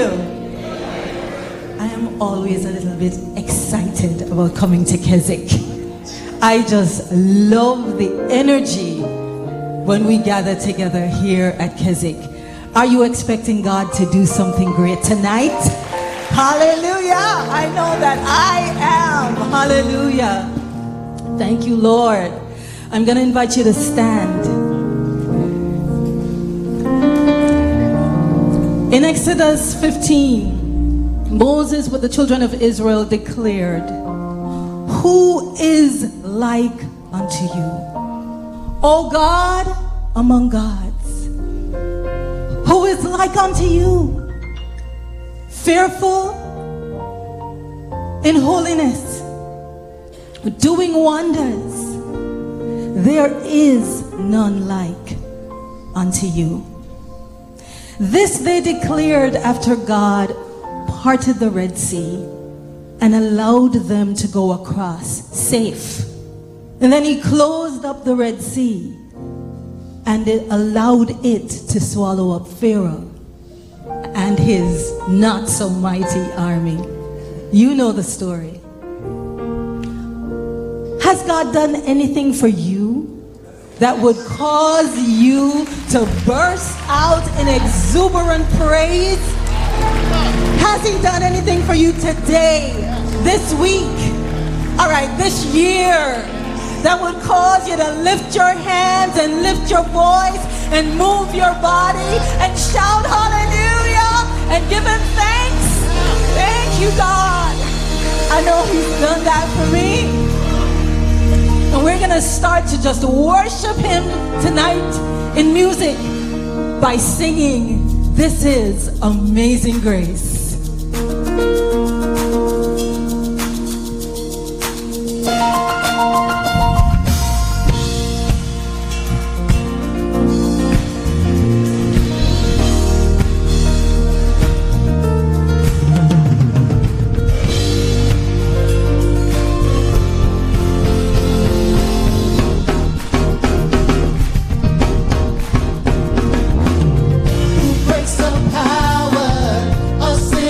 you? I am always a little bit excited about coming to Keswick. I just love the energy when we gather together here at Keswick. Are you expecting God to do something great tonight? Hallelujah! I know that I am. Hallelujah. Thank you, Lord. I'm going to invite you to stand. In Exodus 15, Moses with the children of Israel declared, "Who is like unto you, O God among gods? Who is like unto you, fearful in holiness, doing wonders? There is none like unto you." This they declared after God parted the Red Sea and allowed them to go across safe. And then he closed up the Red Sea and it allowed it to swallow up Pharaoh and his not so mighty army. You know the story. Has God done anything for you that would cause you to burst out in exuberant praise? Has he done anything for you today, this week, all right, this year, that would cause you to lift your hands and lift your voice and move your body and shout hallelujah and give him thanks? Thank you, God. I know he's done that for me. And we're going to start to just worship him tonight in music by singing, "This is Amazing Grace." Breaks the power of sin.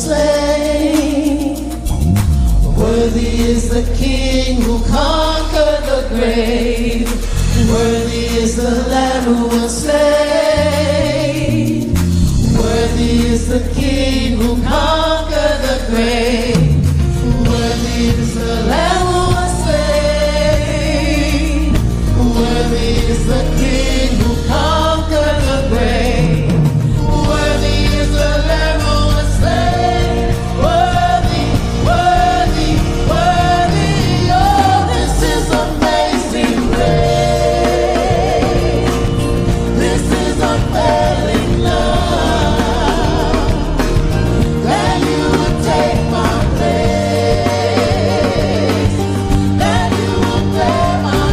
slain. Worthy is the King who conquered the grave. Worthy is the Lamb who was slain. Worthy is the King who conquered the grave. Worthy is the Lamb who was slain. Worthy is the King who conquered the grave. Worthy is the Lamb who was slain. Worthy, worthy, worthy. Oh, this is amazing grace. This is unfailing love. That you would take my place. That you would bear my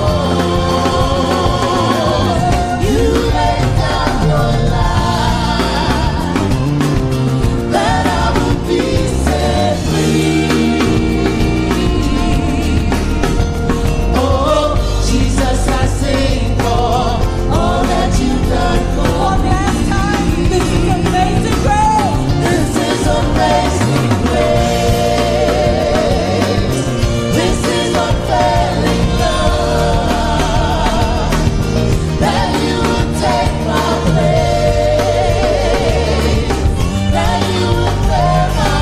cross. You laid down your life. That I would be set free. Oh, Jesus, I sing for all that you've done for me. One last time, this is amazing grace. This is amazing grace. This is unfailing love. That you would take my place. That you would bear my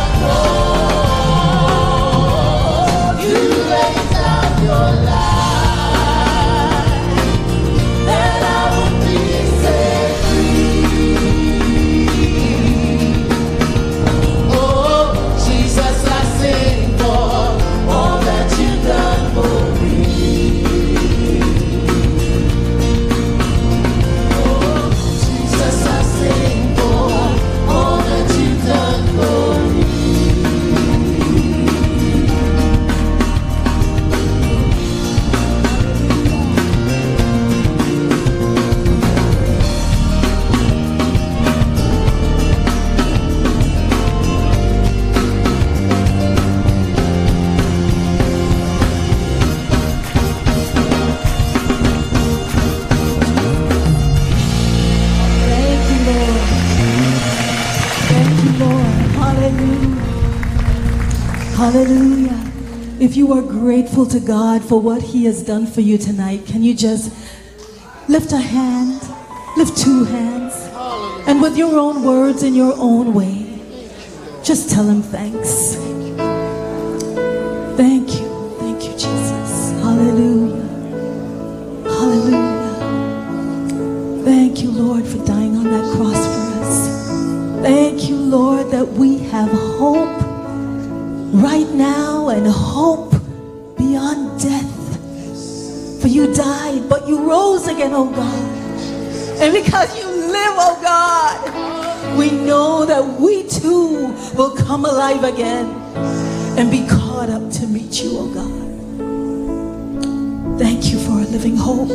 cross. You laid down your life. That I would be set free. Oh, Jesus, I sing for all that you've done for me. Oh, Jesus, I sing for all that you've done for me. Thank you, Lord. Thank you, Lord. Hallelujah. Hallelujah. If you are grateful to God for what He has done for you tonight, can you just lift a hand, lift two hands, and with your own words in your own way, just tell Him thanks. Thank you. Thank you, Jesus. Hallelujah. Hallelujah. Thank you, Lord, for dying on that cross for us. Thank you, Lord, that we have hope right now and hope beyond death. For you died, but you rose again, oh God. And because you live, oh God, we know that we too will come alive again and be caught up to meet you, oh God. Thank you for a living hope.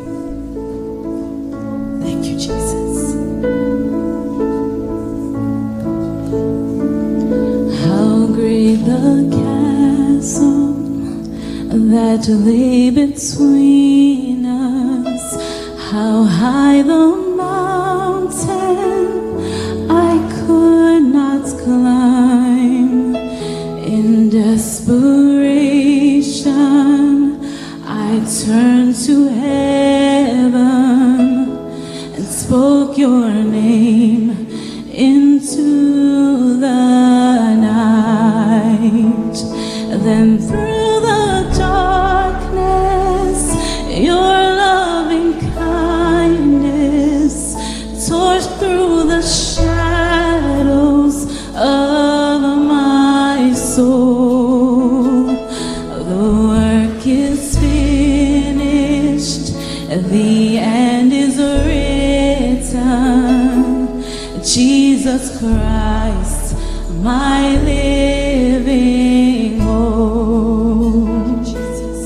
Thank you, Jesus. How great the chasm that lay between us, how high the mountain I could not climb. In desperation, I turned to heaven and spoke your name into the night. Then through the darkness, your loving kindness tore through the shadows of my soul. The work is finished, the end is written. Jesus Christ, my living hope. Jesus.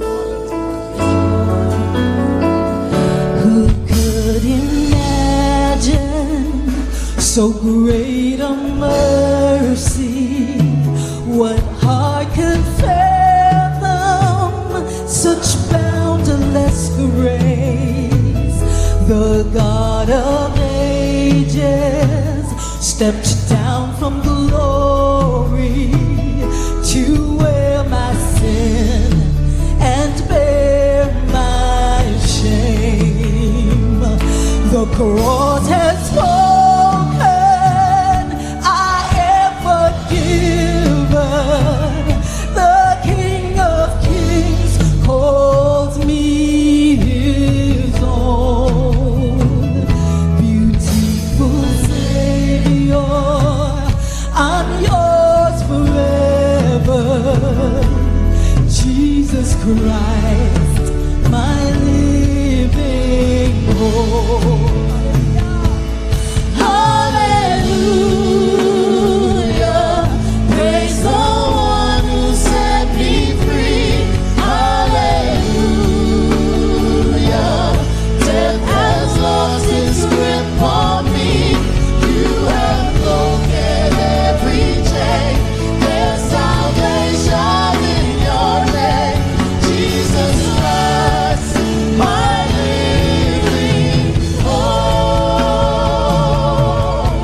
Who could imagine So great a mercy, what heart could fathom such boundless grace? The God of ages stepped down from glory Christ, my living hope. Hallelujah, praise the one who set me free. Hallelujah, death has lost its grip on me. You have broken every chain. There's salvation in your name, Jesus Christ, my living hope.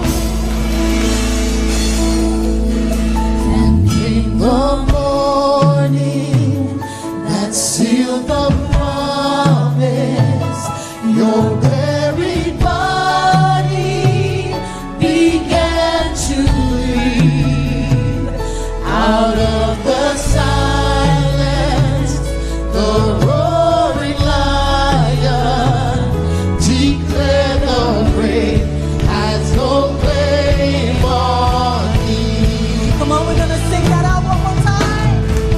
And came the morning that sealed the promise. Your buried body began to breathe. Out of the silence, the roaring lion declared the grave has no claim on me. Come on, we're gonna sing that out one more time.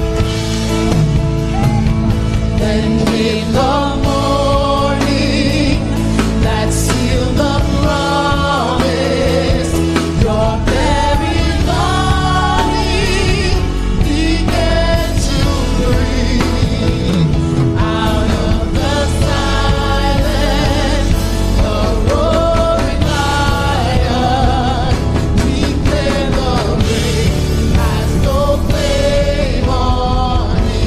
Then came the morning that sealed the promise. Your buried body began to breathe. Out of the silence, the roaring lion declared the grave has no claim on me.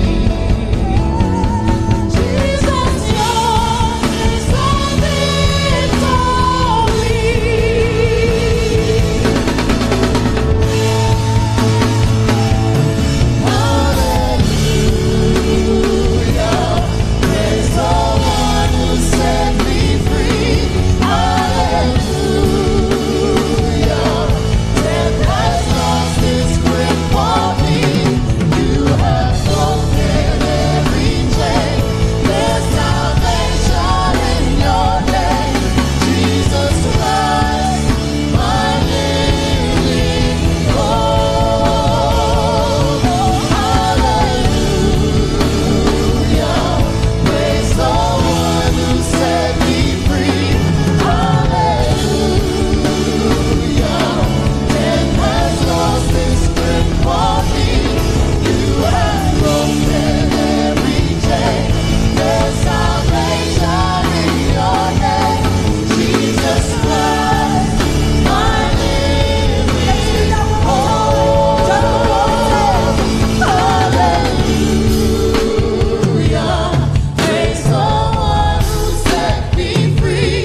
Jesus, yours is the Hallelujah, praise the one who set me free. Hallelujah, death has lost its grip on me. You have broken every chain. There's salvation in your name, Jesus Christ, my living hope. Hallelujah, praise the one who set me free. Hallelujah, death has lost its grip on me. You have broken every chain. There's salvation in your name, Jesus Christ, my living hope. Hallelujah, praise the one who set me free.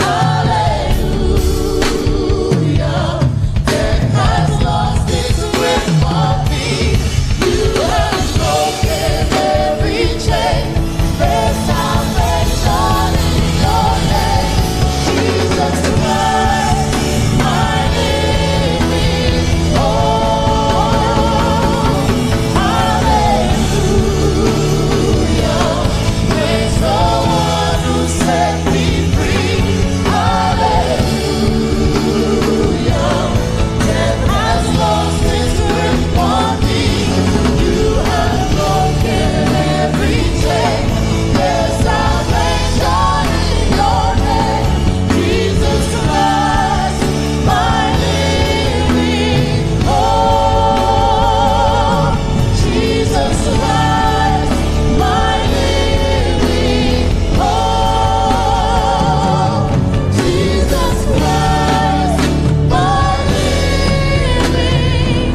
Hallelujah, death has lost its grip on me. You have broken every chain. There's salvation in your name, Jesus Christ, my living hope. Hallelujah, praise the one who set me free. Hallelujah, death has lost its grip on me. You have broken every chain. There's salvation in your name, Jesus Christ, my living hope. Jesus Christ, my living hope. Jesus Christ, my living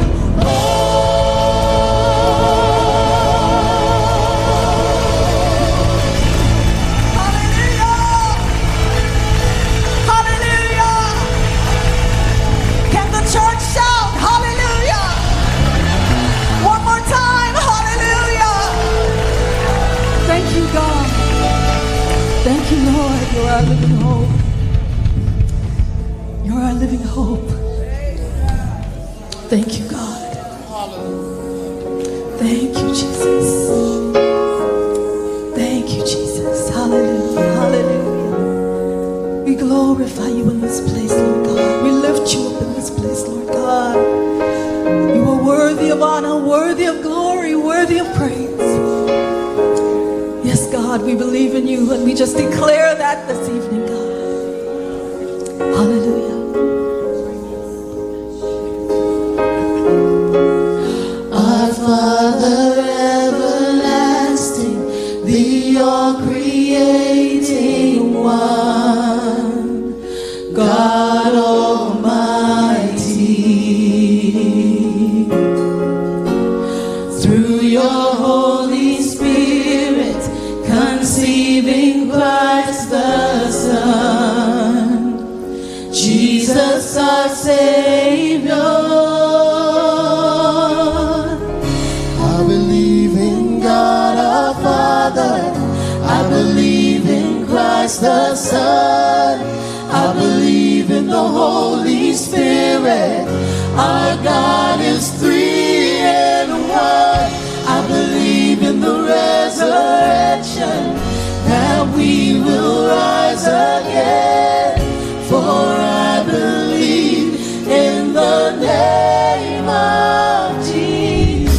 hope. Hallelujah! Can the church shout hallelujah? One more time, hallelujah! Thank you, God. Thank you, Lord. You're our living hope. You're our living hope. Thank you, God. Thank you, Jesus. Thank you, Jesus. Hallelujah. Hallelujah. We glorify you in this place, Lord God. We lift you up in this place, Lord God. You are worthy of honor, worthy of glory, worthy of praise. God. We believe in you, and we just declare that this evening, God. Hallelujah. Our Father everlasting, the all-creating one, God Almighty, through your Holy Spirit, conceiving Christ the Son, Jesus our Savior. I believe in God our Father, I believe in Christ the Son, I believe in the Holy Spirit, our God is three in one. I believe in the resurrection, that we will rise again, for I believe in the name of Jesus.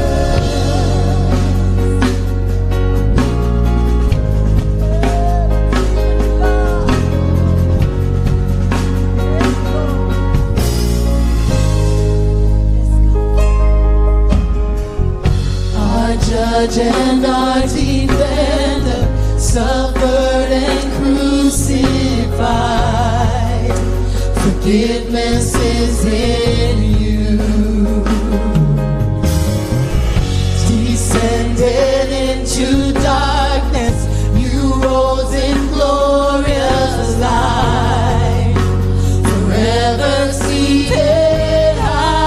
Our judge and our defender, suffered and crucified. Forgiveness is in you. Descended into darkness, you rose in glorious light, forever seated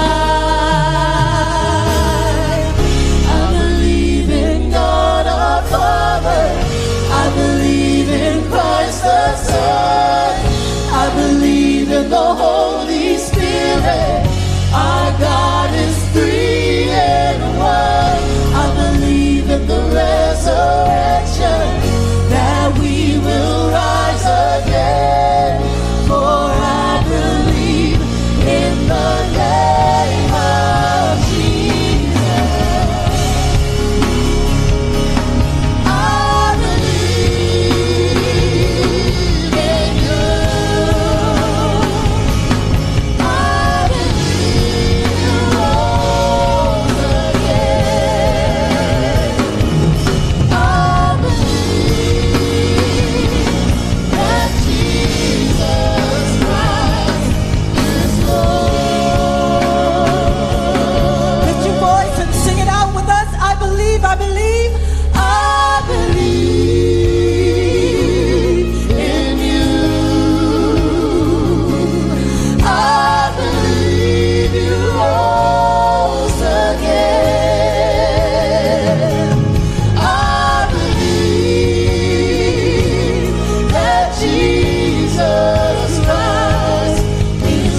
high. I believe in God our Father, I believe in Christ the Son, I believe in the Holy Spirit, our God is three in one. I believe in the resurrection, that we will rise again, for I believe in the name of Jesus. I believe in you. I believe you rose again. I believe that Jesus Christ is Lord. Lift your voice and sing it out with us. I believe, I believe. I believe in you. I believe you rose again. I believe that Jesus Christ is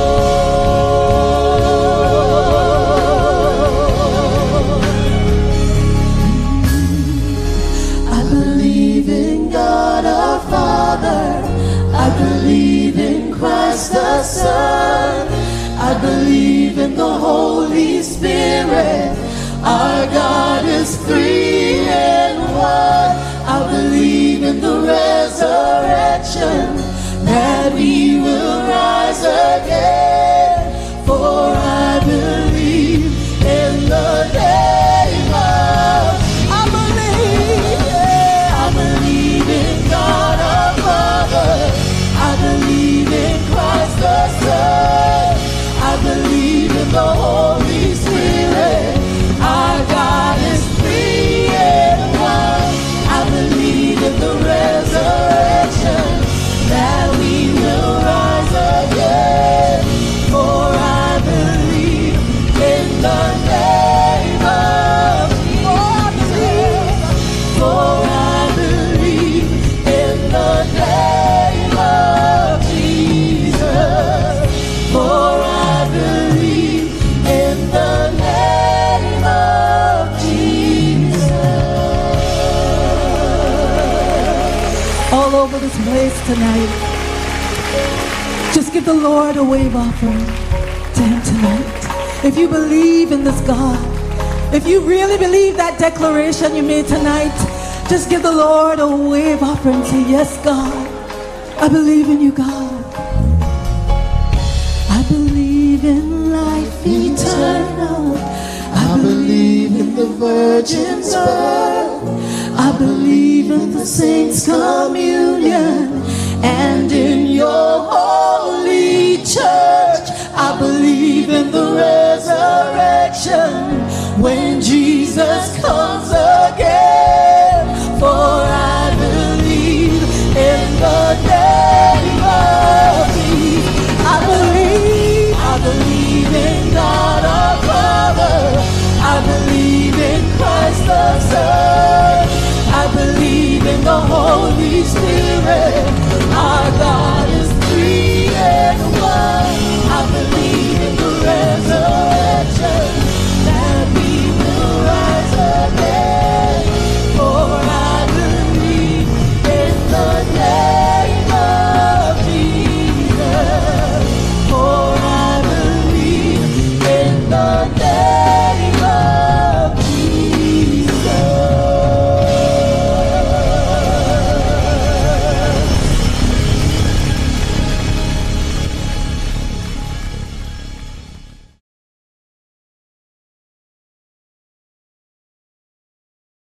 Lord. I believe in God our Father, I believe in Christ the Son, I believe in the Holy Spirit, our God is three in one. I believe in the resurrection, that we will rise again, for I believe in the name of I believe, yeah, I believe in God our Father, I believe in Christ the Son, I believe in the Holy Spirit, our God is three in one. I believe in the resurrection, that we will rise again, for I believe in the name of Jesus. For I believe in the name of Jesus. For I believe in the name of Jesus. All over this place tonight, just give the Lord a wave offering to Him tonight. If you believe in this God, if you really believe that declaration you made tonight, Just give the Lord a wave offering and say, yes, God, I believe in you, God. I believe in life eternal. I believe in the virgin's birth. I believe in the saints' communion and in your holy church. I believe in the resurrection when Jesus comes again. For I believe in the name of Jesus. I believe in God our Father. I believe in Christ the Son. I believe in the Holy Spirit.